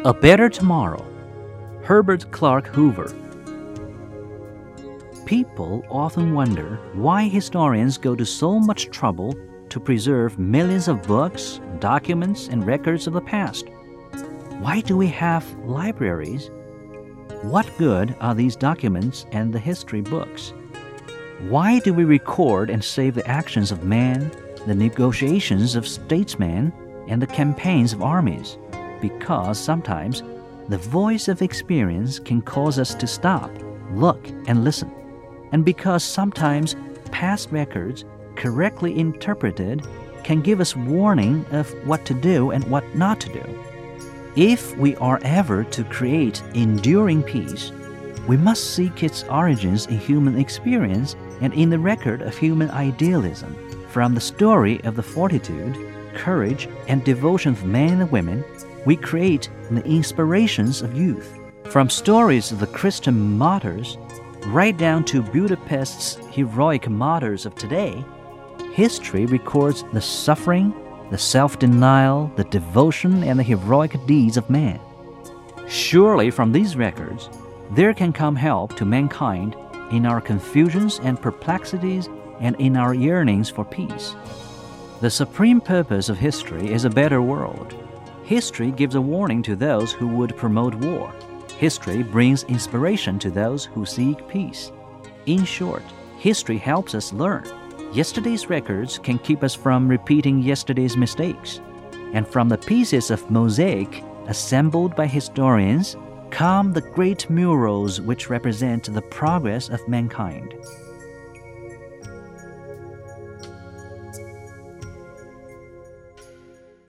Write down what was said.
A Better Tomorrow, Herbert Clark Hoover. People often wonder why historians go to so much trouble to preserve millions of books, documents, and records of the past. Why do we have libraries? What good are these documents and the history books? Why do we record and save the actions of man, the negotiations of statesmen, and the campaigns of armies? Because sometimes the voice of experience can cause us to stop, look, and listen. And because sometimes past records, correctly interpreted, can give us warning of what to do and what not to do. If we are ever to create enduring peace, we must seek its origins in human experience and in the record of human idealism. From the story of the fortitude, courage, and devotion of men and women, we create the inspirations of youth. From stories of the Christian martyrs, right down to Budapest's heroic martyrs of today, history records the suffering, the self-denial, the devotion, and the heroic deeds of man. Surely from these records, there can come help to mankind in our confusions and perplexities and in our yearnings for peace. The supreme purpose of history is a better world. History gives a warning to those who would promote war. History brings inspiration to those who seek peace. In short, history helps us learn. Yesterday's records can keep us from repeating yesterday's mistakes. And from the pieces of mosaic assembled by historians come the great murals which represent the progress of mankind.